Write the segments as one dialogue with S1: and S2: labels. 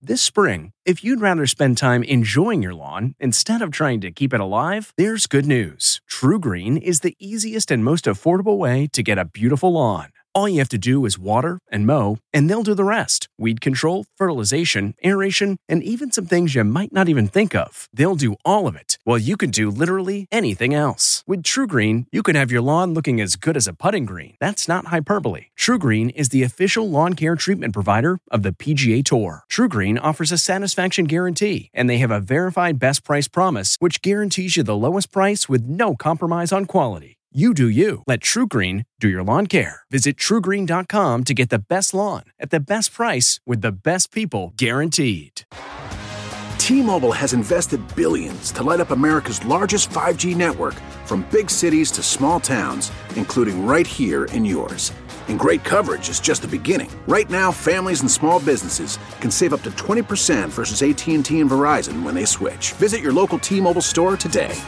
S1: This spring, if you'd rather spend time enjoying your lawn instead of trying to keep it alive, there's good news. TruGreen is the easiest and most affordable way to get a beautiful lawn. All you have to do is water and mow, and they'll do the rest. Weed control, fertilization, aeration, and even some things you might not even think of. They'll do all of it, while you can do literally anything else. With TruGreen, you can have your lawn looking as good as a putting green. That's not hyperbole. TruGreen is the official lawn care treatment provider of the PGA Tour. TruGreen offers a satisfaction guarantee, and they have a verified best price promise, which guarantees you the lowest price with no compromise on quality. You do you. Let TruGreen do your lawn care. Visit TruGreen.com to get the best lawn at the best price with the best people guaranteed.
S2: T-Mobile has invested billions to light up America's largest 5G network, from big cities to small towns, including right here in yours. And great coverage is just the beginning. Right now, families and small businesses can save up to 20% versus AT&T and Verizon when they switch. Visit your local T-Mobile store today.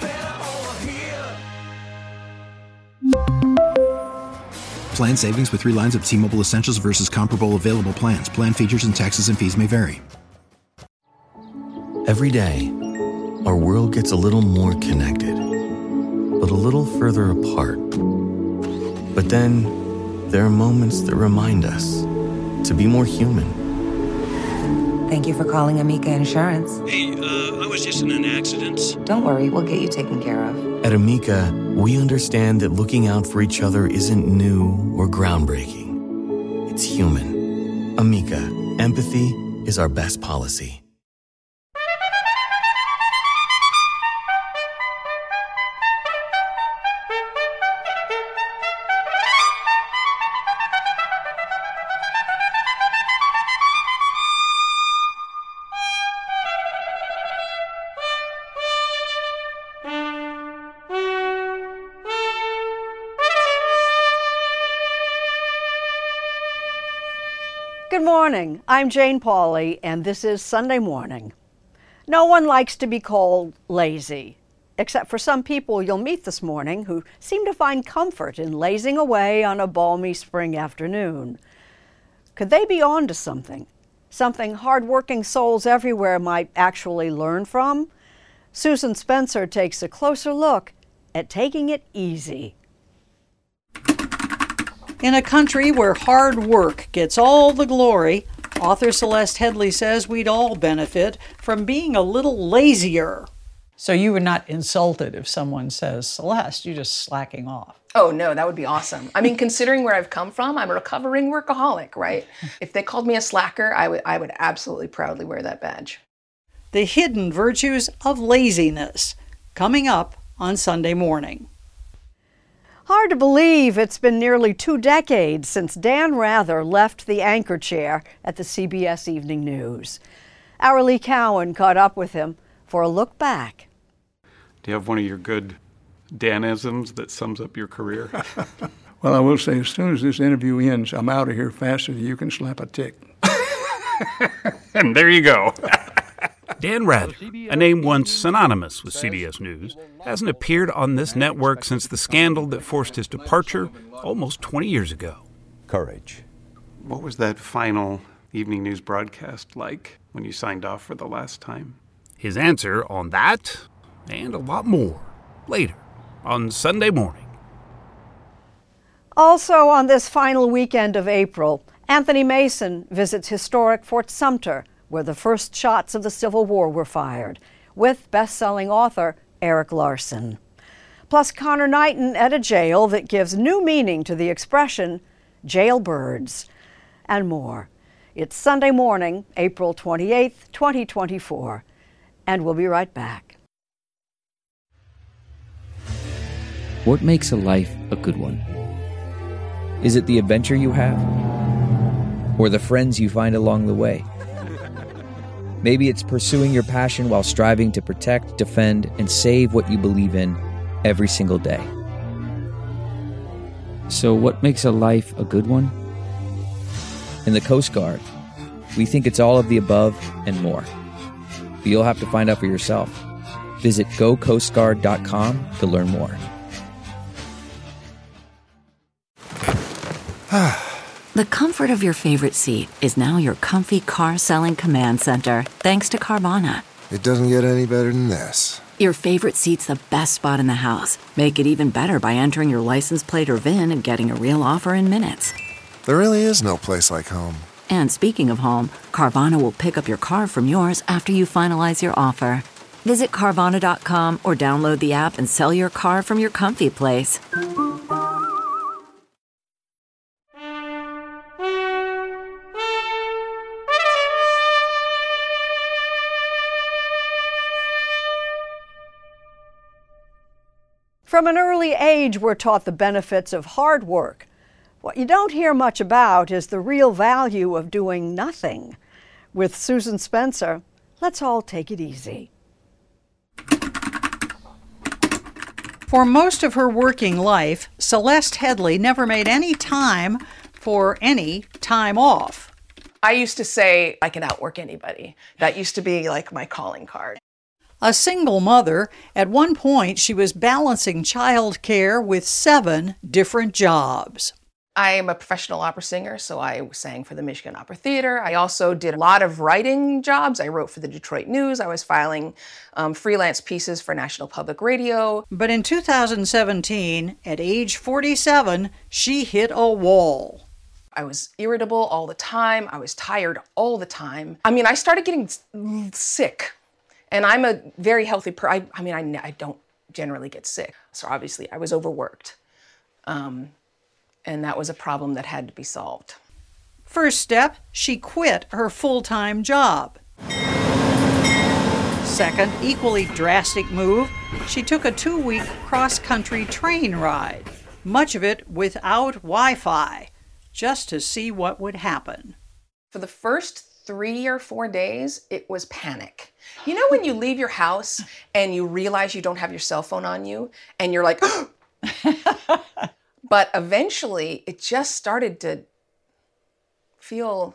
S3: Plan savings with 3 lines of T-Mobile Essentials versus comparable available plans. Plan features and taxes and fees may vary.
S4: Every day, our world gets a little more connected, but a little further apart. But then, there are moments that remind us to be more human.
S5: Thank you for calling Amica Insurance.
S6: Hey, I was just in an accident.
S5: Don't worry, we'll get you taken care of.
S4: At Amica, we understand that looking out for each other isn't new or groundbreaking. It's human. Amica, empathy is our best policy.
S7: Good morning. I'm Jane Pauley, and this is Sunday Morning. No one likes to be called lazy, except for some people you'll meet this morning who seem to find comfort in lazing away on a balmy spring afternoon. Could they be on to something? Something hard-working souls everywhere might actually learn from? Susan Spencer takes a closer look at taking it easy.
S8: In a country where hard work gets all the glory, author Celeste Headley says we'd all benefit from being a little lazier. So you were not insulted if someone says, Celeste, you're just slacking off.
S9: Oh, no, that would be awesome. I mean, considering where I've come from, I'm a recovering workaholic, right? If they called me a slacker, I would absolutely proudly wear that badge.
S8: The hidden virtues of laziness, coming up on Sunday Morning.
S7: Hard to believe it's been nearly 2 decades since Dan Rather left the anchor chair at the CBS Evening News. Our Lee Cowan caught up with him for a look back.
S10: Do you have one of your good Danisms that sums up your career?
S11: Well, I will say, as soon as this interview ends, I'm out of here faster than you can slap a tick.
S10: And there you go. Dan Rather, a name once synonymous with CBS News, hasn't appeared on this network since the scandal that forced his departure almost 20 years ago.
S12: Courage.
S10: What was that final evening news broadcast like when you signed off for the last time? His answer on that and a lot more later on Sunday Morning.
S7: Also on this final weekend of April, Anthony Mason visits historic Fort Sumter, where the first shots of the Civil War were fired, with best-selling author Erik Larson. Plus Connor Knighton at a jail that gives new meaning to the expression jailbirds, and more. It's Sunday Morning, April 28th, 2024, and we'll be right back.
S13: What makes a life a good one? Is it the adventure you have? Or the friends you find along the way? Maybe it's pursuing your passion while striving to protect, defend, and save what you believe in every single day. So what makes a life a good one? In the Coast Guard, we think it's all of the above and more. But you'll have to find out for yourself. Visit gocoastguard.com to learn more.
S12: The comfort of your favorite seat is now your comfy car selling command center, thanks to Carvana.
S14: It doesn't get any better than this.
S12: Your favorite seat's the best spot in the house. Make it even better by entering your license plate or VIN and getting a real offer in minutes.
S14: There really is no place like home.
S12: And speaking of home, Carvana will pick up your car from yours after you finalize your offer. Visit Carvana.com or download the app and sell your car from your comfy place.
S7: From an early age, we're taught the benefits of hard work. What you don't hear much about is the real value of doing nothing. With Susan Spencer, let's all take it easy.
S8: For most of her working life, Celeste Headley never made any time for any time off.
S9: I used to say I can outwork anybody. That used to be like my calling card.
S8: A single mother, at one point she was balancing childcare with 7 different jobs.
S9: I am a professional opera singer, so I sang for the Michigan Opera Theater. I also did a lot of writing jobs. I wrote for the Detroit News. I was filing freelance pieces for National Public Radio.
S8: But in 2017, at age 47, she hit a wall.
S9: I was irritable all the time. I was tired all the time. I mean, I started getting sick. And I'm a very healthy person. I don't generally get sick. So obviously I was overworked. And that was a problem that had to be solved.
S8: First step, she quit her full-time job. Second, equally drastic move, she took a 2-week cross-country train ride, much of it without Wi-Fi, just to see what would happen.
S9: For the first 3 or 4 days, it was panic. You know when you leave your house and you realize you don't have your cell phone on you and you're like, but eventually it just started to feel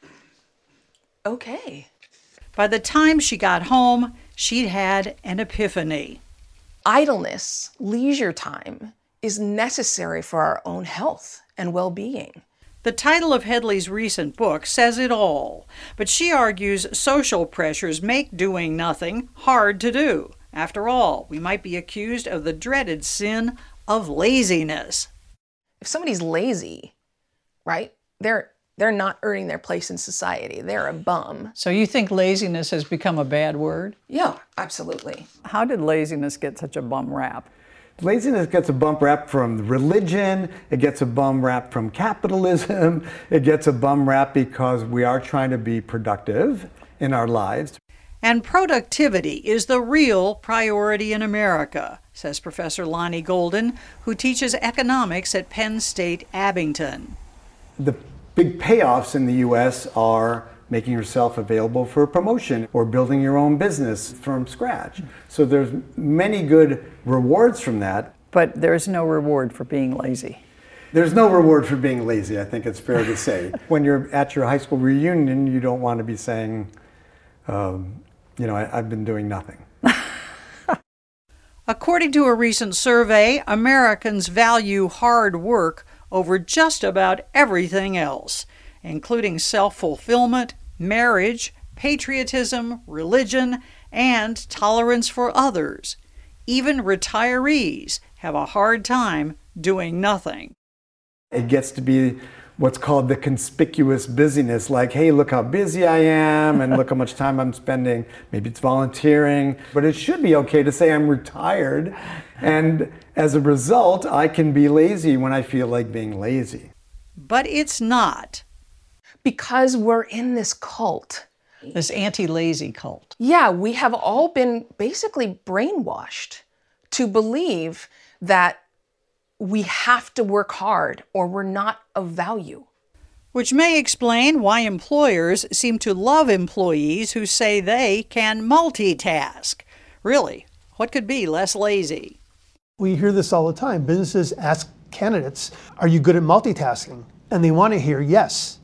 S9: okay.
S8: By the time she got home, she'd had an epiphany.
S9: Idleness, leisure time, is necessary for our own health and well-being.
S8: The title of Headley's recent book says it all, but she argues social pressures make doing nothing hard to do. After all, we might be accused of the dreaded sin of laziness.
S9: If somebody's lazy, right, they're not earning their place in society. They're a bum.
S8: So you think laziness has become a bad word?
S9: Yeah, absolutely.
S8: How did laziness get such a bum rap?
S15: Laziness gets a bum rap from religion, it gets a bum rap from capitalism, it gets a bum rap because we are trying to be productive in our lives.
S8: And productivity is the real priority in America, says Professor Lonnie Golden, who teaches economics at Penn State Abington.
S15: The big payoffs in the U.S. are making yourself available for a promotion or building your own business from scratch. So there's many good rewards from that.
S8: But there's no reward for being lazy.
S15: There's no reward for being lazy, I think it's fair to say. When you're at your high school reunion, you don't want to be saying, I've been doing nothing.
S8: According to a recent survey, Americans value hard work over just about everything else, including self-fulfillment, marriage, patriotism, religion, and tolerance for others. Even retirees have a hard time doing nothing.
S15: It gets to be what's called the conspicuous busyness, like, hey, look how busy I am and look how much time I'm spending. Maybe it's volunteering, but it should be okay to say I'm retired. And as a result, I can be lazy when I feel like being lazy.
S8: But it's not.
S9: Because we're in this cult.
S8: This anti-lazy cult.
S9: Yeah, we have all been basically brainwashed to believe that we have to work hard or we're not of value.
S8: Which may explain why employers seem to love employees who say they can multitask. Really, what could be less lazy?
S16: We hear this all the time. Businesses ask candidates, are you good at multitasking? And they want to hear yes.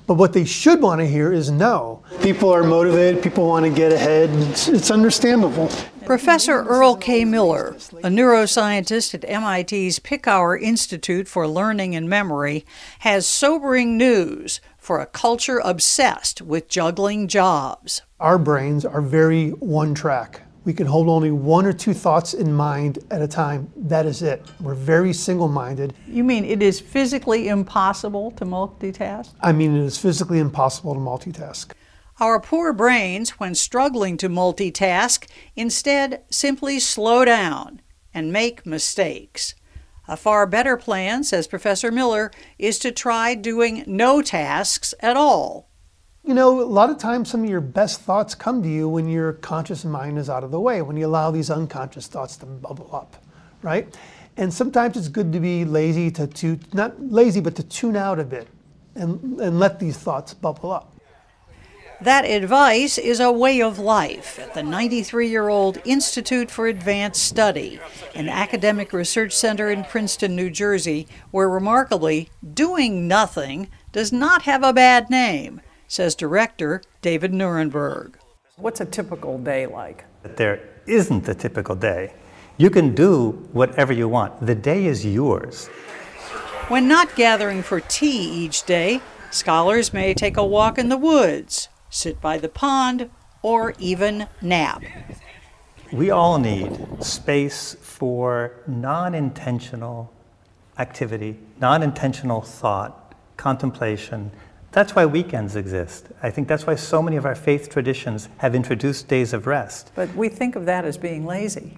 S16: But what they should want to hear is no. People are motivated, people want to get ahead, it's understandable.
S8: Professor Earl K. Miller, a neuroscientist at MIT's Picower Institute for Learning and Memory, has sobering news for a culture obsessed with juggling jobs.
S16: Our brains are very one track. We can hold only one or two thoughts in mind at a time. That is it. We're very single-minded.
S8: You mean it is physically impossible to multitask?
S16: I mean, it is physically impossible to multitask.
S8: Our poor brains, when struggling to multitask, instead simply slow down and make mistakes. A far better plan, says Professor Miller, is to try doing no tasks at all.
S16: You know, a lot of times some of your best thoughts come to you when your conscious mind is out of the way, when you allow these unconscious thoughts to bubble up, right? And sometimes it's good to be lazy, not lazy, but to tune out a bit and let these thoughts bubble up.
S8: That advice is a way of life at the 93-year-old Institute for Advanced Study, an academic research center in Princeton, New Jersey, where remarkably, doing nothing does not have a bad name, says director David Nuremberg.
S17: What's a typical day like?
S18: There isn't a typical day. You can do whatever you want. The day is yours.
S8: When not gathering for tea each day, scholars may take a walk in the woods, sit by the pond, or even nap.
S18: We all need space for non-intentional activity, non-intentional thought, contemplation. That's why weekends exist. I think that's why so many of our faith traditions have introduced days of rest.
S17: But we think of that as being lazy.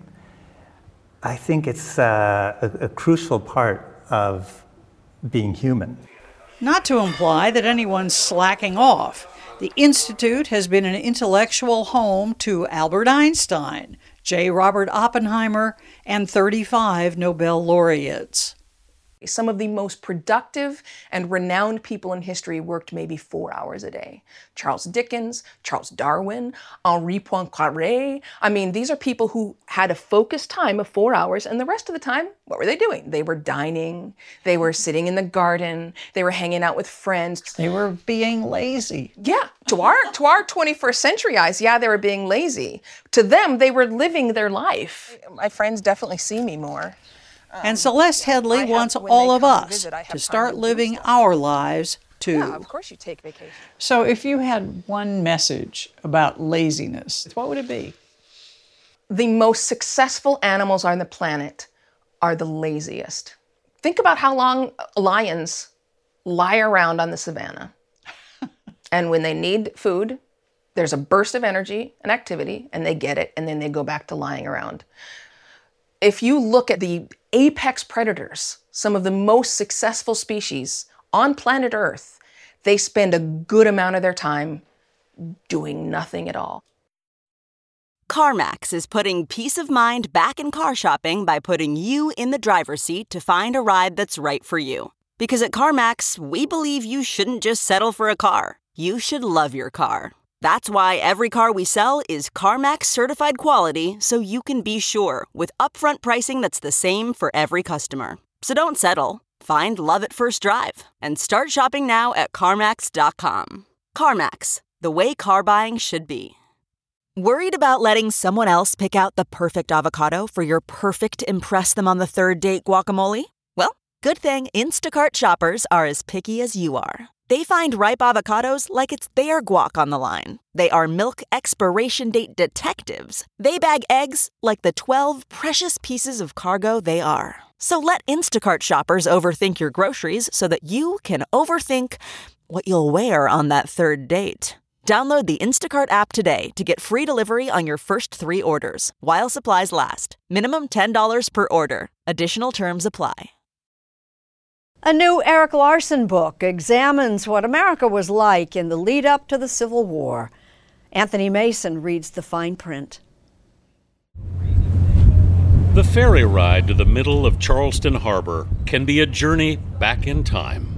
S18: I think it's a crucial part of being human.
S8: Not to imply that anyone's slacking off. The Institute has been an intellectual home to Albert Einstein, J. Robert Oppenheimer, and 35 Nobel laureates.
S9: Some of the most productive and renowned people in history worked maybe 4 hours a day. Charles Dickens, Charles Darwin, Henri Poincaré. I mean, these are people who had a focused time of 4 hours, and the rest of the time, what were they doing? They were dining, they were sitting in the garden, they were hanging out with friends.
S8: They were being lazy.
S9: Yeah, to our 21st century eyes, yeah, they were being lazy. To them, they were living their life. My friends definitely see me more.
S8: And Celeste Headley wants all of us to start living our lives, too.
S9: Yeah, of course you take vacation.
S17: So if you had one message about laziness, what would it be?
S9: The most successful animals on the planet are the laziest. Think about how long lions lie around on the savannah. And when they need food, there's a burst of energy and activity, and they get it, and then they go back to lying around. If you look at the apex predators, some of the most successful species on planet Earth, they spend a good amount of their time doing nothing at all.
S19: CarMax is putting peace of mind back in car shopping by putting you in the driver's seat to find a ride that's right for you. Because at CarMax, we believe you shouldn't just settle for a car. You should love your car. That's why every car we sell is CarMax certified quality, so you can be sure with upfront pricing that's the same for every customer. So don't settle. Find love at first drive and start shopping now at CarMax.com. CarMax, the way car buying should be. Worried about letting someone else pick out the perfect avocado for your perfect impress-them-on-the-third-date guacamole? Well, good thing Instacart shoppers are as picky as you are. They find ripe avocados like it's their guac on the line. They are milk expiration date detectives. They bag eggs like the 12 precious pieces of cargo they are. So let Instacart shoppers overthink your groceries so that you can overthink what you'll wear on that third date. Download the Instacart app today to get free delivery on your first 3 orders, while supplies last. Minimum $10 per order. Additional terms apply.
S7: A new Erik Larson book examines what America was like in the lead up to the Civil War. Anthony Mason reads the fine print.
S20: The ferry ride to the middle of Charleston Harbor can be a journey back in time.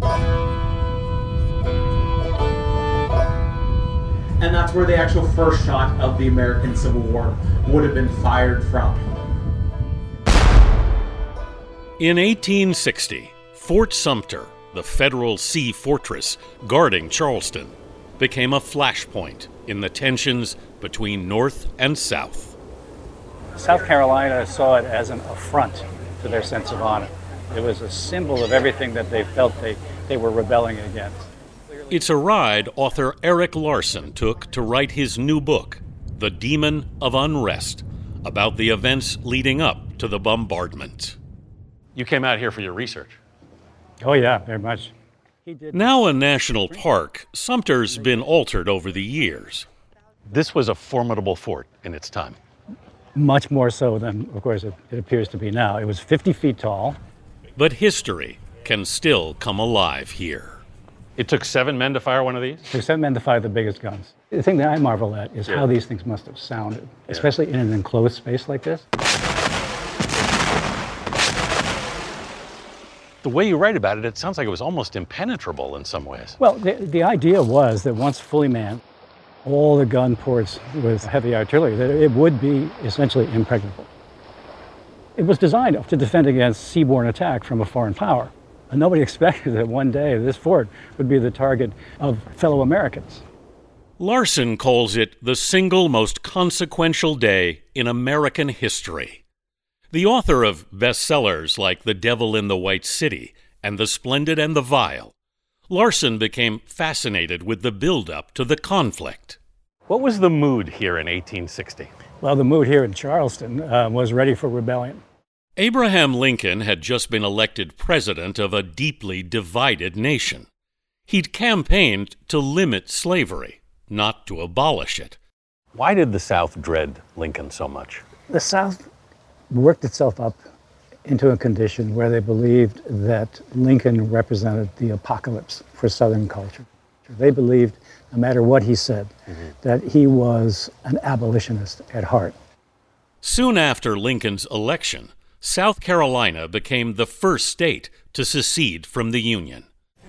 S21: And that's where the actual first shot of the American Civil War would have been fired from.
S20: In 1860, Fort Sumter, the federal sea fortress guarding Charleston, became a flashpoint in the tensions between North and South.
S1: South Carolina saw it as an affront to their sense of honor. It was a symbol of everything that they felt they were rebelling against.
S20: It's a ride author Erik Larson took to write his new book, The Demon of Unrest, about the events leading up to the bombardment.
S22: You came out here for your research.
S1: Oh yeah, very much.
S20: Now a national park, Sumter's been altered over the years.
S22: This was a formidable fort in its time.
S1: Much more so than, of course, it appears to be now. It was 50 feet tall.
S20: But history can still come alive here.
S22: It took 7 men to fire one of these?
S1: It took 7 men to fire the biggest guns. The thing that I marvel at is how these things must have sounded, especially in an enclosed space like this.
S22: The way you write about it, it sounds like it was almost impenetrable in some ways.
S1: Well, the idea was that once fully manned, all the gun ports with heavy artillery, that it would be essentially impregnable. It was designed to defend against seaborne attack from a foreign power. And nobody expected that one day this fort would be the target of fellow Americans.
S20: Larson calls it the single most consequential day in American history. The author of bestsellers like The Devil in the White City and The Splendid and the Vile, Larson became fascinated with the build-up to the conflict.
S22: What was the mood here in 1860?
S1: Well, the mood here in Charleston was ready for rebellion.
S20: Abraham Lincoln had just been elected president of a deeply divided nation. He'd campaigned to limit slavery, not to abolish it.
S22: Why did the South dread Lincoln so much?
S1: The South worked itself up into a condition where they believed that Lincoln represented the apocalypse for Southern culture. They believed, no matter what he said, that he was an abolitionist at heart.
S20: Soon after Lincoln's election, South Carolina became the first state to secede from the Union.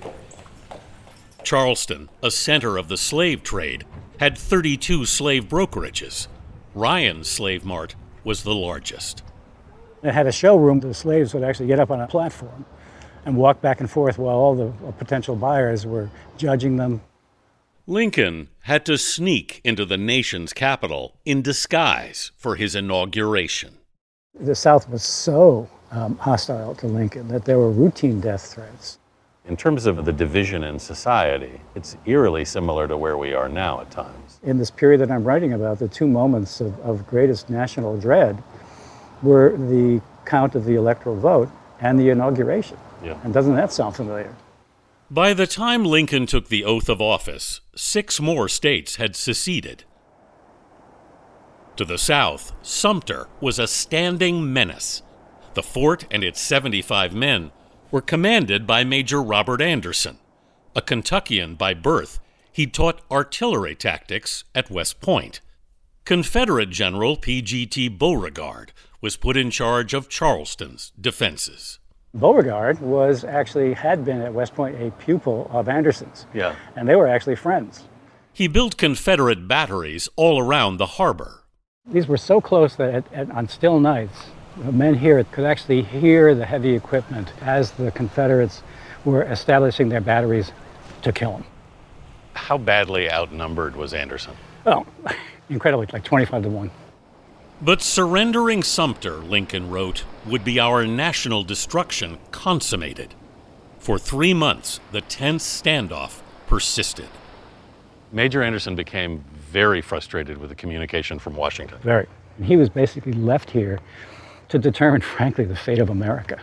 S20: Charleston, a center of the slave trade, had 32 slave brokerages. Ryan's Slave Mart was the largest.
S1: It had a showroom. The slaves would actually get up on a platform and walk back and forth while all the potential buyers were judging them.
S20: Lincoln had to sneak into the nation's capital in disguise for his inauguration.
S1: The South was so hostile to Lincoln that there were routine death threats.
S22: In terms of the division in society, it's eerily similar to where we are now at times.
S1: In this period that I'm writing about, the 2 moments of greatest national dread were the count of the electoral vote and the inauguration.
S22: Yeah.
S1: And doesn't that sound familiar?
S20: By the time Lincoln took the oath of office, 6 more states had seceded. To the south, Sumter was a standing menace. The fort and its 75 men were commanded by Major Robert Anderson. A Kentuckian by birth, he'd taught artillery tactics at West Point. Confederate General P.G.T. Beauregard was put in charge of Charleston's defenses.
S1: Beauregard had been at West Point a pupil of Anderson's.
S22: Yeah.
S1: And they were actually friends.
S20: He built Confederate batteries all around the harbor.
S1: These were so close that on still nights, the men here could actually hear the heavy equipment as the Confederates were establishing their batteries to kill them.
S22: How badly outnumbered was Anderson?
S1: Well, incredibly, like 25 to 1.
S20: But surrendering Sumter, Lincoln wrote, would be our national destruction consummated. For 3 months, the tense standoff persisted.
S22: Major Anderson became very frustrated with the communication from Washington.
S1: Very. He was basically left here to determine, frankly, the fate of America.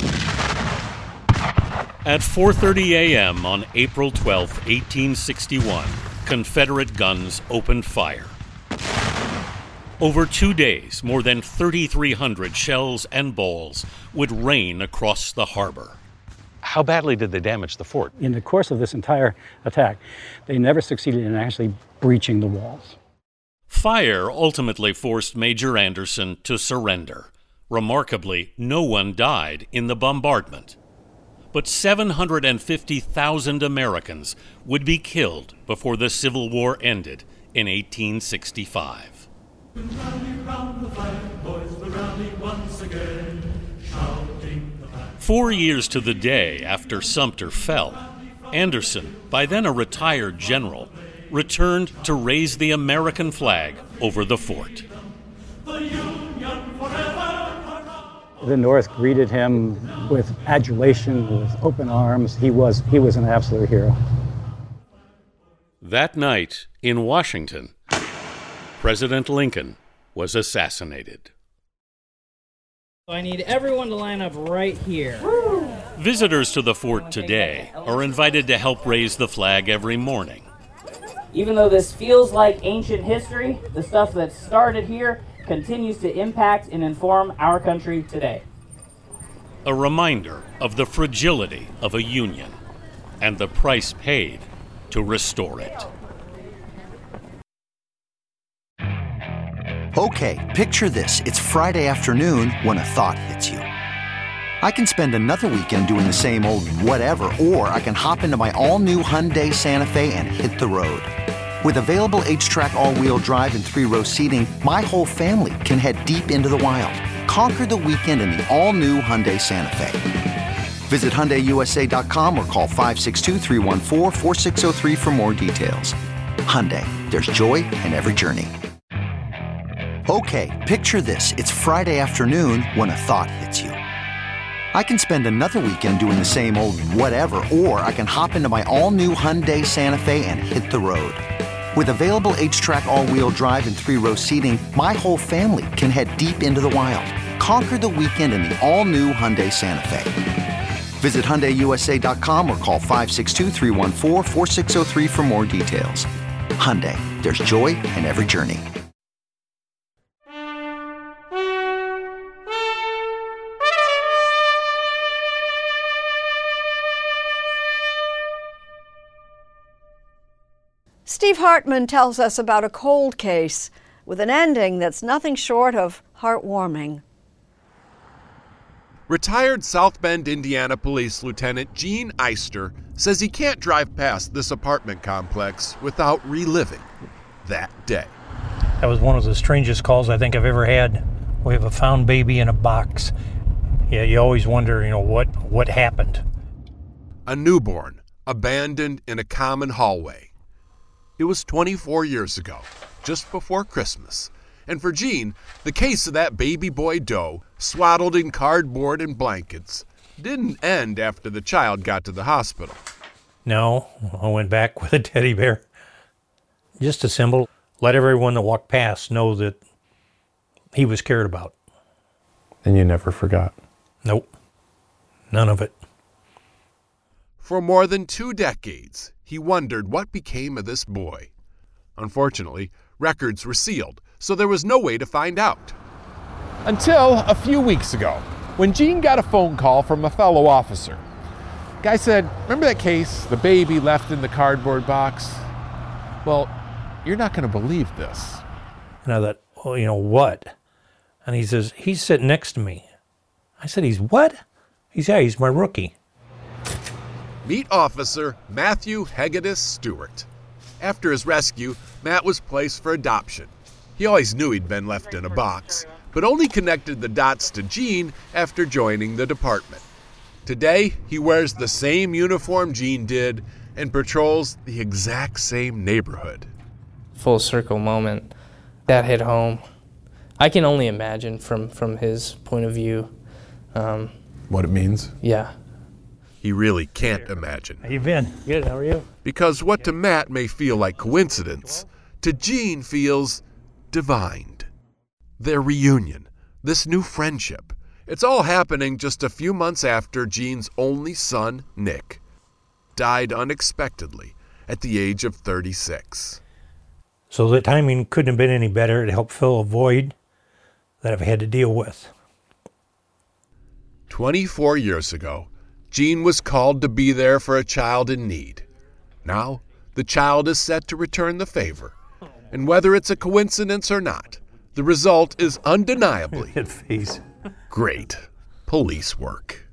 S20: At 4:30 a.m. on April 12, 1861, Confederate guns opened fire. Over 2 days, more than 3,300 shells and balls would rain across the harbor.
S22: How badly did they damage the fort?
S1: In the course of this entire attack, they never succeeded in actually breaching the walls.
S20: Fire ultimately forced Major Anderson to surrender. Remarkably, no one died in the bombardment. But 750,000 Americans would be killed before the Civil War ended in 1865. 4 years to the day after Sumter fell, Anderson, by then a retired general, returned to raise the American flag over the fort.
S1: The North greeted him with adulation, with open arms. He was an absolute hero.
S20: That night in Washington, President Lincoln was assassinated.
S2: I need everyone to line up right here.
S20: Visitors to the fort today are invited to help raise the flag every morning.
S2: Even though this feels like ancient history, the stuff that started here continues to impact and inform our country today.
S20: A reminder of the fragility of a union and the price paid to restore it.
S3: Okay, picture this. It's Friday afternoon when a thought hits you. I can spend another weekend doing the same old whatever, or I can hop into my all-new Hyundai Santa Fe and hit the road. With available H-Track all-wheel drive and 3-row seating, my whole family can head deep into the wild. Conquer the weekend in the all-new Hyundai Santa Fe. Visit HyundaiUSA.com or call 562-314-4603 for more details. Hyundai, there's joy in every journey. Okay, picture this. It's Friday afternoon when a thought hits you. I can spend another weekend doing the same old whatever, or I can hop into my all-new Hyundai Santa Fe and hit the road. With available H-Track all-wheel drive and 3-row seating, my whole family can head deep into the wild. Conquer the weekend in the all-new Hyundai Santa Fe. Visit HyundaiUSA.com or call 562-314-4603 for more details. Hyundai, there's joy in every journey.
S7: Steve Hartman tells us about a cold case with an ending that's nothing short of heartwarming.
S23: Retired South Bend, Indiana Police Lieutenant Gene Eister says he can't drive past this apartment complex without reliving that day.
S24: That was one of the strangest calls I think I've ever had. We have a found baby in a box. Yeah, you always wonder, what happened.
S23: A newborn abandoned in a common hallway. It was 24 years ago, just before Christmas. And for Gene, the case of that baby boy Doe, swaddled in cardboard and blankets, didn't end after the child got to the hospital.
S24: No, I went back with a teddy bear. Just a symbol. Let everyone that walked past know that he was cared about.
S25: And you never forgot?
S24: Nope. None of it.
S23: For more than 2 decades, he wondered what became of this boy. Unfortunately, records were sealed, so there was no way to find out.
S26: Until a few weeks ago, when Gene got a phone call from a fellow officer. Guy said, remember that case, the baby left in the cardboard box? Well, you're not going to believe this.
S24: And I thought, well, what? And he says, he's sitting next to me. I said, he's what? He's my rookie.
S23: Meet Officer Matthew Hegedus Stewart. After his rescue, Matt was placed for adoption. He always knew he'd been left in a box, but only connected the dots to Gene after joining the department. Today, he wears the same uniform Gene did and patrols the exact same neighborhood.
S27: Full circle moment. That hit home. I can only imagine from his point of view.
S25: What it means?
S27: Yeah.
S23: He really can't imagine.
S24: How you been? Good, how are you?
S23: Because what to Matt may feel like coincidence, to Gene feels divined. Their reunion, this new friendship, it's all happening just a few months after Gene's only son, Nick, died unexpectedly at the age of 36.
S24: So the timing couldn't have been any better to help fill a void that I've had to deal with.
S23: 24 years ago, Gene was called to be there for a child in need. Now, the child is set to return the favor. And whether it's a coincidence or not, the result is undeniably great police work.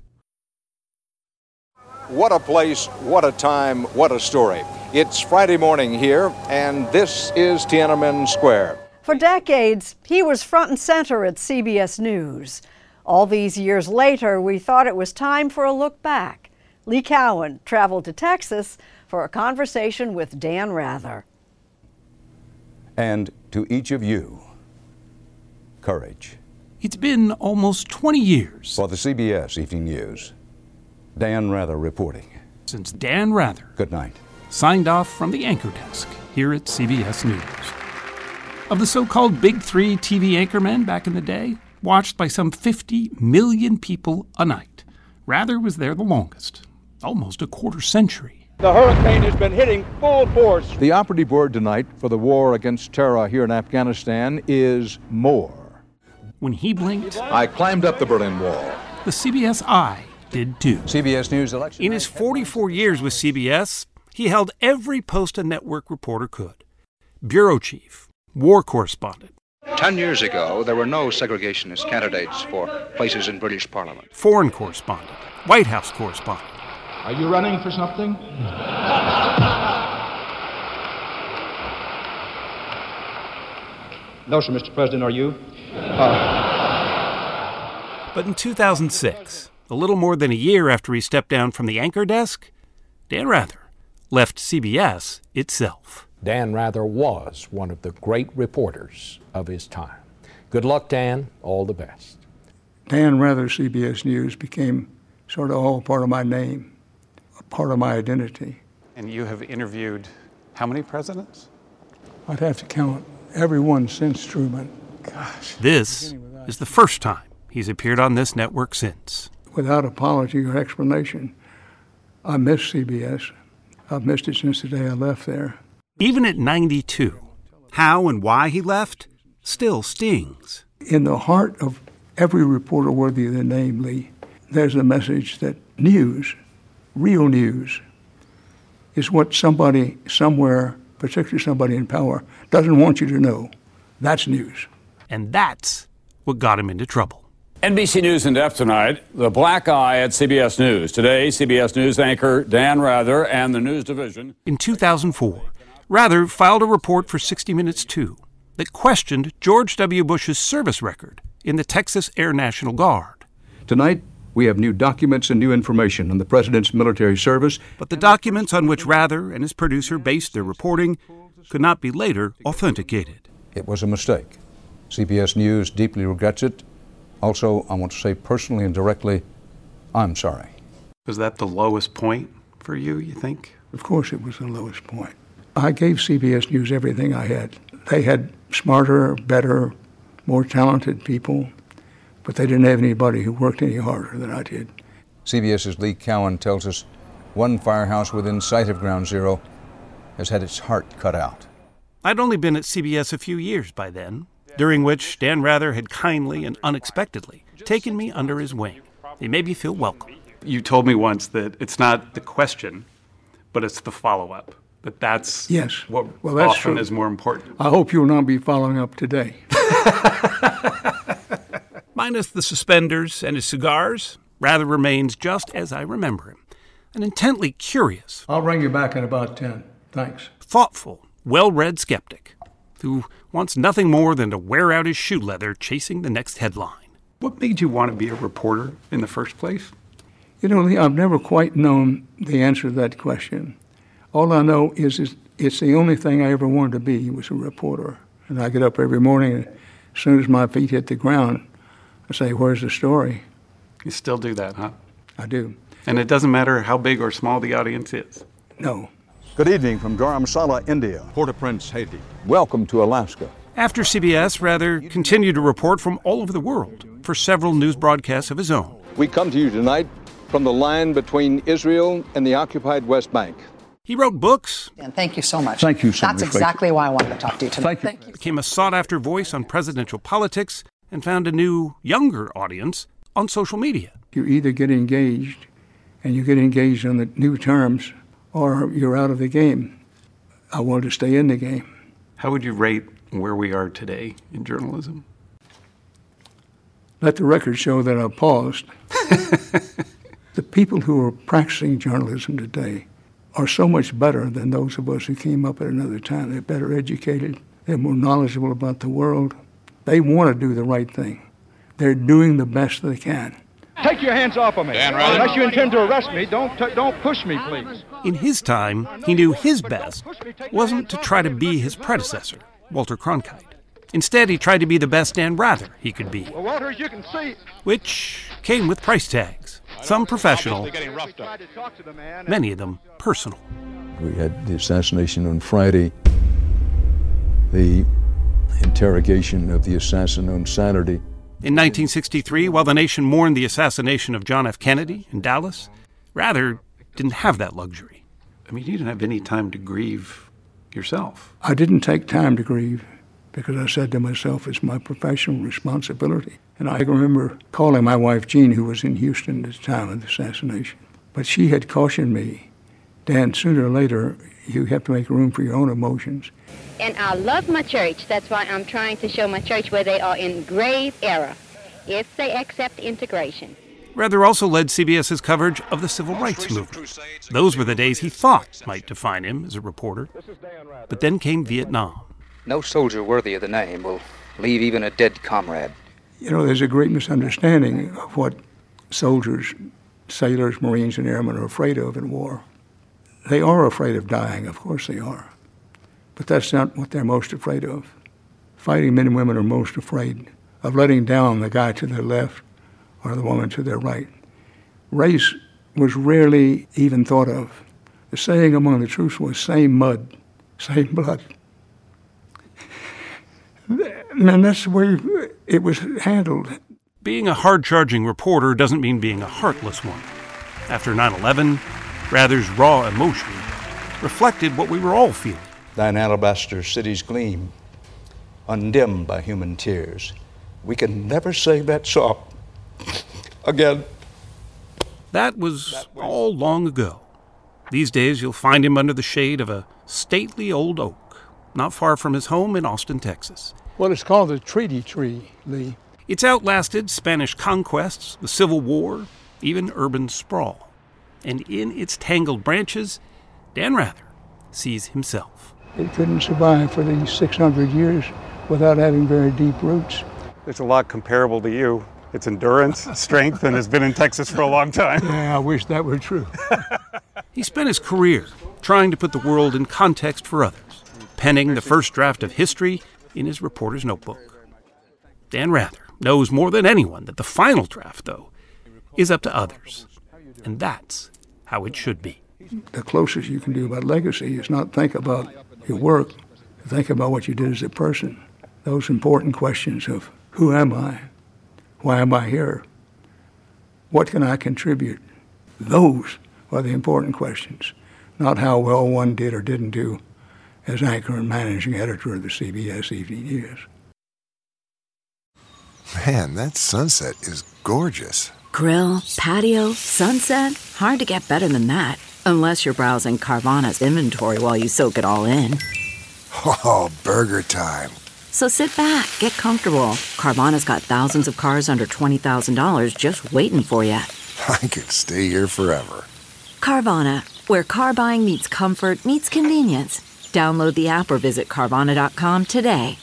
S28: What a place, what a time, what a story. It's Friday morning here, and this is Tiananmen Square.
S7: For decades, he was front and center at CBS News. All these years later, we thought it was time for a look back. Lee Cowan traveled to Texas for a conversation with Dan Rather.
S4: And to each of you, courage.
S5: It's been almost 20 years.
S4: For the CBS Evening News, Dan Rather reporting.
S5: Since Dan Rather.
S4: Good night.
S5: Signed off from the anchor desk here at CBS News. Of the so-called Big Three TV anchormen back in the day, watched by some 50 million people a night, Rather was there the longest, almost a quarter century.
S6: The hurricane has been hitting full force.
S28: The operative word tonight for the war against terror here in Afghanistan is more.
S5: When he blinked,
S28: I climbed up the Berlin Wall.
S5: The CBS eye did too.
S4: CBS News election.
S5: In his 44 years with CBS, he held every post a network reporter could. Bureau chief, war correspondent.
S10: 10 years ago, there were no segregationist candidates for places in British Parliament.
S5: Foreign correspondent, White House correspondent.
S6: Are you running for something? No, sir, Mr. President, are you?
S5: But in 2006, a little more than a year after he stepped down from the anchor desk, Dan Rather left CBS itself.
S11: Dan Rather was one of the great reporters of his time. Good luck, Dan. All the best.
S12: Dan Rather, CBS News, became sort of all part of my name, a part of my identity.
S13: And you have interviewed how many presidents?
S12: I'd have to count everyone since Truman. Gosh.
S5: This is the first time he's appeared on this network since.
S12: Without apology or explanation, I miss CBS. I've missed it since the day I left there.
S5: Even at 92, how and why he left still stings.
S12: In the heart of every reporter worthy of the name, Lee, there's a message that news, real news, is what somebody somewhere, particularly somebody in power, doesn't want you to know. That's news.
S5: And that's what got him into trouble.
S14: NBC News in depth tonight, the black eye at CBS News. Today, CBS News anchor Dan Rather and the news division.
S5: In 2004, Rather filed a report for 60 Minutes 2 that questioned George W. Bush's service record in the Texas Air National Guard.
S28: Tonight, we have new documents and new information on the president's military service.
S5: But the documents on which Rather and his producer based their reporting could not be later authenticated.
S28: It was a mistake. CBS News deeply regrets it. Also, I want to say personally and directly, I'm sorry.
S13: Was that the lowest point for you, you think?
S12: Of course it was the lowest point. I gave CBS News everything I had. They had smarter, better, more talented people, but they didn't have anybody who worked any harder than I did.
S28: CBS's Lee Cowan tells us one firehouse within sight of Ground Zero has had its heart cut out.
S5: I'd only been at CBS a few years by then, during which Dan Rather had kindly and unexpectedly taken me under his wing. He made me feel welcome.
S13: You told me once that it's not the question, but it's the follow-up. That's
S12: yes.
S13: What
S12: well, that's
S13: often
S12: true.
S13: is more important.
S12: I hope you'll not be following up today.
S5: Minus the suspenders and his cigars, Rather remains just as I remember him, an intently curious.
S12: I'll ring you back in about 10. Thanks.
S5: Thoughtful, well-read skeptic who wants nothing more than to wear out his shoe leather chasing the next headline.
S13: What made you want to be a reporter in the first place?
S12: You know, Lee, I've never quite known the answer to that question. All I know is it's the only thing I ever wanted to be was a reporter. And I get up every morning, and as soon as my feet hit the ground, I say, where's the story?
S13: You still do that, huh?
S12: I do.
S13: And it doesn't matter how big or small the audience is?
S12: No.
S28: Good evening from Dharamsala, India. Port-au-Prince, Haiti. Welcome to Alaska.
S5: After CBS, Rather continued to report from all over the world for several news broadcasts of his own.
S28: We come to you tonight from the line between Israel and the occupied West Bank.
S5: He wrote books.
S29: And thank you so much.
S28: Thank you so much.
S29: That's exactly why I wanted to talk to you tonight.
S28: Thank you.
S5: Became a sought-after voice on presidential politics and found a new, younger audience on social media.
S12: You either get engaged, and you get engaged on the new terms, or you're out of the game. I wanted to stay in the game.
S13: How would you rate where we are today in journalism?
S12: Let the record show that I paused. The people who are practicing journalism today are so much better than those of us who came up at another time. They're better educated. They're more knowledgeable about the world. They want to do the right thing. They're doing the best they can.
S6: Take your hands off of me. Unless you intend to arrest me, don't push me, please.
S5: In his time, he knew his best wasn't to try to be his predecessor, Walter Cronkite. Instead, he tried to be the best Dan Rather he could be.
S6: Well, Walter, as you can see,
S5: which came with price tags. Some professional, many of them personal.
S28: We had the assassination on Friday, the interrogation of the assassin on Saturday.
S5: In 1963, while the nation mourned the assassination of John F. Kennedy in Dallas, Rather didn't have that luxury.
S13: I mean, you didn't have any time to grieve yourself.
S12: I didn't take time to grieve because I said to myself, it's my professional responsibility. And I remember calling my wife, Jean, who was in Houston at the time of the assassination. But she had cautioned me, Dan, sooner or later, you have to make room for your own emotions.
S8: And I love my church. That's why I'm trying to show my church where they are in grave error if they accept integration.
S5: Rather also led CBS's coverage of the civil rights movement. Those were the days he thought might define him as a reporter. But then came Vietnam.
S10: No soldier worthy of the name will leave even a dead comrade.
S12: You know, there's a great misunderstanding of what soldiers, sailors, Marines, and airmen are afraid of in war. They are afraid of dying, of course they are. But that's not what they're most afraid of. Fighting men and women are most afraid of letting down the guy to their left or the woman to their right. Race was rarely even thought of. The saying among the troops was, same mud, same blood. And that's the way it was handled.
S5: Being a hard-charging reporter doesn't mean being a heartless one. After 9/11, Rather's raw emotion reflected what we were all feeling.
S28: Thine alabaster cities gleam, undimmed by human tears. We can never sing that song again.
S5: That was all long ago. These days, you'll find him under the shade of a stately old oak, not far from his home in Austin, Texas.
S12: Well, it's called the Treaty Tree, Lee.
S5: It's outlasted Spanish conquests, the Civil War, even urban sprawl. And in its tangled branches, Dan Rather sees himself.
S12: It couldn't survive for these 600 years without having very deep roots.
S13: It's a lot comparable to you. It's endurance, strength, and has been in Texas for a long time.
S12: Yeah, I wish that were true.
S5: He spent his career trying to put the world in context for others, penning the first draft of history in his reporter's notebook. Dan Rather knows more than anyone that the final draft, though, is up to others. And that's how it should be.
S12: The closest you can do about legacy is not think about your work, think about what you did as a person. Those important questions of who am I? Why am I here? What can I contribute? Those are the important questions, not how well one did or didn't do as anchor and managing editor of the CBS Evening News.
S9: Man, that sunset is gorgeous.
S15: Grill, patio, sunset. Hard to get better than that. Unless you're browsing Carvana's inventory while you soak it all in.
S9: Oh, burger time.
S15: So sit back, get comfortable. Carvana's got thousands of cars under $20,000 just waiting for you.
S9: I could stay here forever.
S15: Carvana, where car buying meets comfort meets convenience. Download the app or visit Carvana.com today.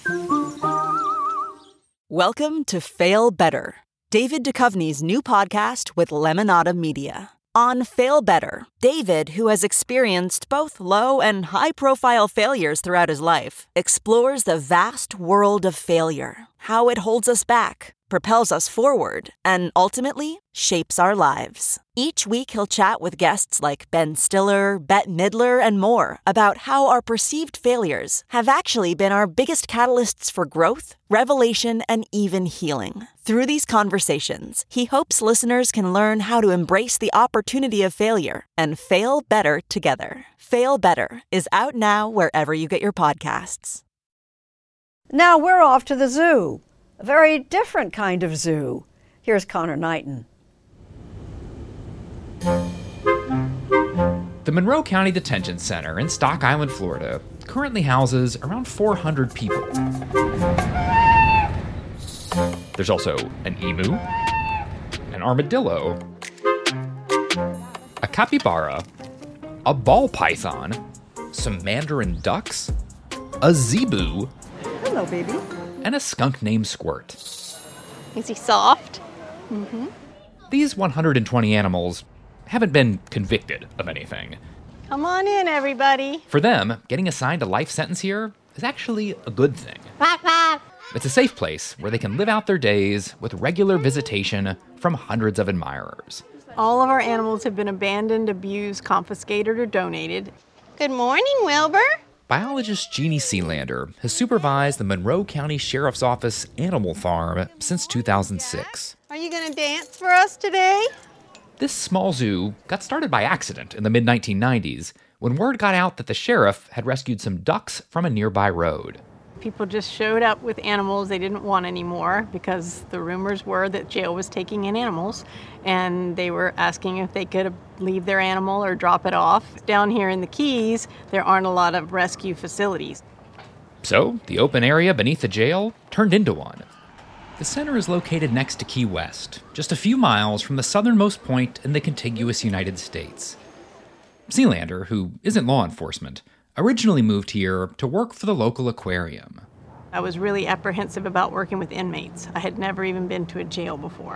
S16: Welcome to Fail Better, David Duchovny's new podcast with Lemonada Media. On Fail Better, David, who has experienced both low and high-profile failures throughout his life, explores the vast world of failure, how it holds us back, propels us forward, and ultimately shapes our lives. Each week he'll chat with guests like Ben Stiller, Bette Midler, and more about how our perceived failures have actually been our biggest catalysts for growth, revelation, and even healing. Through these conversations, he hopes listeners can learn how to embrace the opportunity of failure and fail better together. Fail Better is out now wherever you get your podcasts.
S7: Now we're off to the zoo. A very different kind of zoo. Here's Connor Knighton.
S17: The Monroe County Detention Center in Stock Island, Florida, currently houses around 400 people. There's also an emu, an armadillo, a capybara, a ball python, some mandarin ducks, a zebu,
S7: Hello, baby.
S17: and a skunk named Squirt.
S1: Is he soft? Mm-hmm.
S17: These 120 animals haven't been convicted of anything.
S1: Come on in, everybody.
S17: For them, getting assigned a life sentence here is actually a good thing. It's a safe place where they can live out their days with regular visitation from hundreds of admirers.
S1: All of our animals have been abandoned, abused, confiscated, or donated. Good morning, Wilbur.
S17: Biologist Jeannie Sealander has supervised the Monroe County Sheriff's Office Animal Farm since 2006.
S1: Are you going to dance for us today?
S17: This small zoo got started by accident in the mid-1990s when word got out that the sheriff had rescued some ducks from a nearby road.
S1: People just showed up with animals they didn't want anymore because the rumors were that jail was taking in animals, and they were asking if they could leave their animal or drop it off. Down here in the Keys, there aren't a lot of rescue facilities.
S17: So, the open area beneath the jail turned into one. The center is located next to Key West, just a few miles from the southernmost point in the contiguous United States. Sealander, who isn't law enforcement, originally moved here to work for the local aquarium.
S1: I was really apprehensive about working with inmates. I had never even been to a jail before.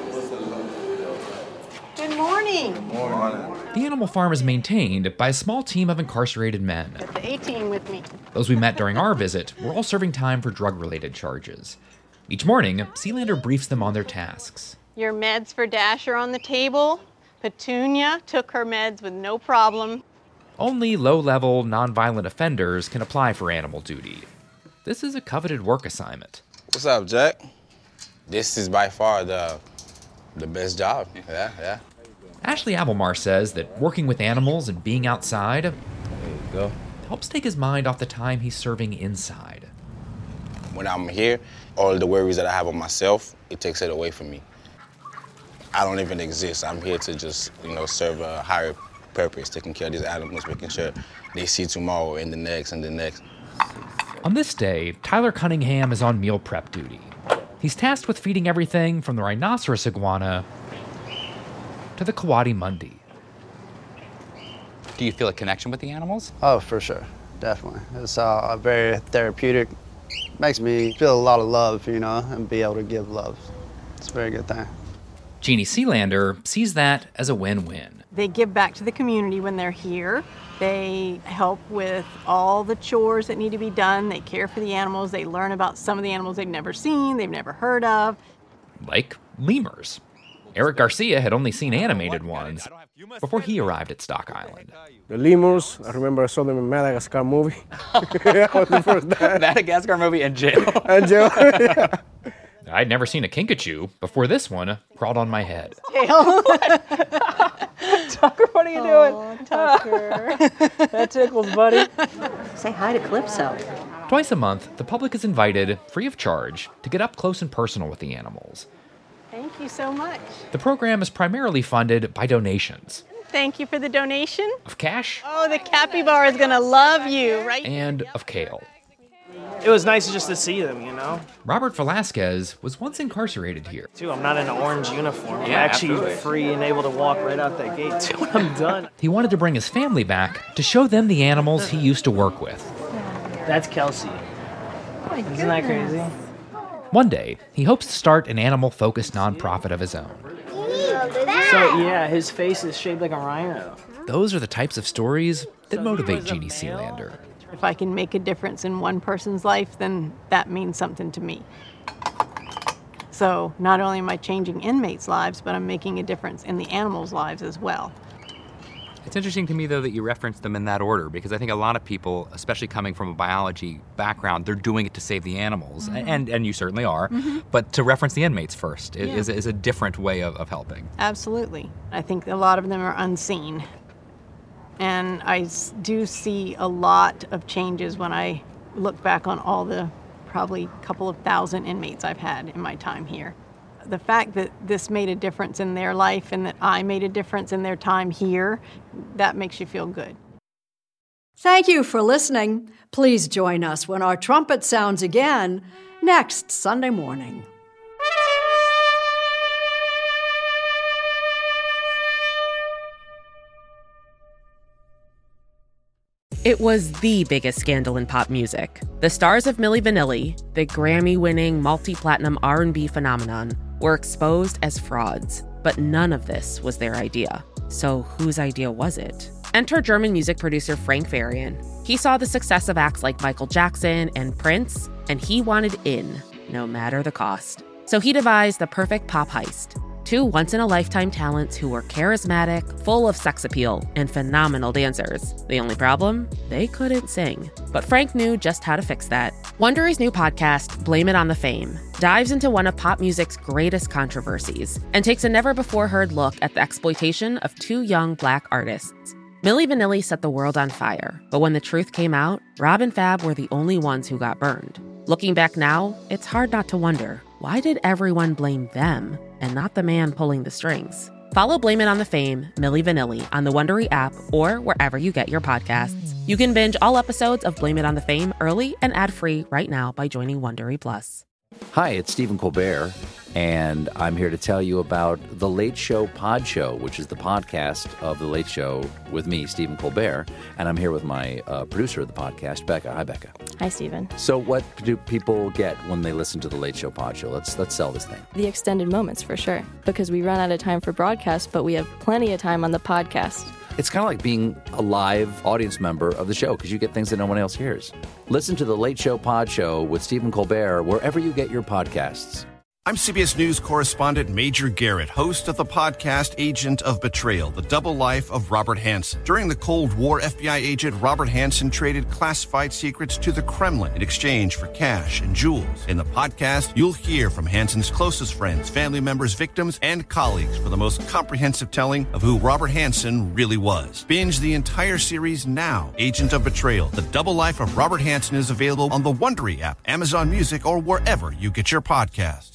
S1: Good morning.
S17: The animal farm is maintained by a small team of incarcerated men.
S1: Got the A-team with me.
S17: Those we met during our visit were all serving time for drug-related charges. Each morning, Sealander briefs them on their tasks.
S1: Your meds for Dash are on the table. Petunia took her meds with no problem.
S17: Only low-level, non-violent offenders can apply for animal duty. This is a coveted work assignment.
S2: What's up, Jack? This is by far the best job. Yeah.
S17: Ashley Abelmar says that working with animals and being outside
S2: There you go.
S17: helps take his mind off the time he's serving inside.
S2: When I'm here, all the worries that I have on myself, it takes it away from me. I don't even exist. I'm here to just, serve a higher purpose, taking care of these animals, making sure they see tomorrow and the next and the next.
S17: On this day, Tyler Cunningham is on meal prep duty. He's tasked with feeding everything from the rhinoceros iguana to the coati mundi.
S3: Do you feel a connection with the animals?
S18: Oh, for sure, definitely. It's very therapeutic. Makes me feel a lot of love, and be able to give love. It's a very good thing.
S17: Jeannie Sealander sees that as a win-win.
S1: They give back to the community when they're here. They help with all the chores that need to be done. They care for the animals. They learn about some of the animals they've never seen, they've never heard of.
S17: Like lemurs. Eric Garcia had only seen animated ones before he arrived at Stock Island.
S19: The lemurs, I remember I saw them in Madagascar movie. That was the first time.
S17: Madagascar movie and jail.
S19: And jail, yeah.
S17: I'd never seen a kinkajou before this one crawled on my head.
S1: Tucker, what are you doing? Tucker. That tickles, buddy.
S15: Say hi to Calypso.
S17: Twice a month, the public is invited, free of charge, to get up close and personal with the animals.
S1: Thank you so much.
S17: The program is primarily funded by donations.
S1: Thank you for the donation.
S17: Of cash.
S1: Oh, the capybara is going to love you, right?
S17: And of kale.
S20: It was nice just to see them,
S17: Robert Velasquez was once incarcerated here.
S20: Too, I'm not in an orange uniform. I'm
S17: Yeah,
S20: actually
S17: absolutely.
S20: free and able to walk right out that gate, too, when I'm done.
S17: He wanted to bring his family back to show them the animals he used to work with.
S20: That's Kelsey. Isn't that crazy?
S17: One day, he hopes to start an animal-focused nonprofit of his own.
S20: So, yeah, his face is shaped like a rhino.
S17: Those are the types of stories that motivate Jeannie Sealander.
S1: If I can make a difference in one person's life, then that means something to me. So not only am I changing inmates' lives, but I'm making a difference in the animals' lives as well.
S3: It's interesting to me, though, that you reference them in that order, because I think a lot of people, especially coming from a biology background, they're doing it to save the animals, and you certainly are, but to reference the inmates first is a different way of helping.
S1: Absolutely. I think a lot of them are unseen. And I do see a lot of changes when I look back on all the probably couple of thousand inmates I've had in my time here. The fact that this made a difference in their life and that I made a difference in their time here, that makes you feel good.
S7: Thank you for listening. Please join us when our trumpet sounds again next Sunday morning.
S4: It was the biggest scandal in pop music. The stars of Milli Vanilli, the Grammy-winning multi-platinum R&B phenomenon, were exposed as frauds. But none of this was their idea. So whose idea was it? Enter German music producer Frank Farian. He saw the success of acts like Michael Jackson and Prince, and he wanted in, no matter the cost. So he devised the perfect pop heist. Two once-in-a-lifetime talents who were charismatic, full of sex appeal, and phenomenal dancers. The only problem? They couldn't sing. But Frank knew just how to fix that. Wondery's new podcast, Blame It on the Fame, dives into one of pop music's greatest controversies and takes a never-before-heard look at the exploitation of two young Black artists. Milli Vanilli set the world on fire, but when the truth came out, Rob and Fab were the only ones who got burned. Looking back now, it's hard not to wonder, why did everyone blame them and not the man pulling the strings? Follow Blame It on the Fame, Milli Vanilli, on the Wondery app or wherever you get your podcasts. You can binge all episodes of Blame It on the Fame early and ad-free right now by joining Wondery Plus.
S11: Hi, it's Stephen Colbert, and I'm here to tell you about The Late Show Pod Show, which is the podcast of The Late Show with me, Stephen Colbert, and I'm here with my producer of the podcast, Becca. Hi, Becca.
S21: Hi, Stephen.
S11: So what do people get when they listen to The Late Show Pod Show? Let's sell this thing.
S21: The extended moments, for sure, because we run out of time for broadcast, but we have plenty of time on the podcast.
S11: It's kind of like being a live audience member of the show because you get things that no one else hears. Listen to The Late Show Pod Show with Stephen Colbert wherever you get your podcasts.
S22: I'm CBS News correspondent Major Garrett, host of the podcast Agent of Betrayal, The Double Life of Robert Hanssen. During the Cold War, FBI agent Robert Hanssen traded classified secrets to the Kremlin in exchange for cash and jewels. In the podcast, you'll hear from Hanssen's closest friends, family members, victims, and colleagues for the most comprehensive telling of who Robert Hanssen really was. Binge the entire series now. Agent of Betrayal, The Double Life of Robert Hanssen is available on the Wondery app, Amazon Music, or wherever you get your podcasts.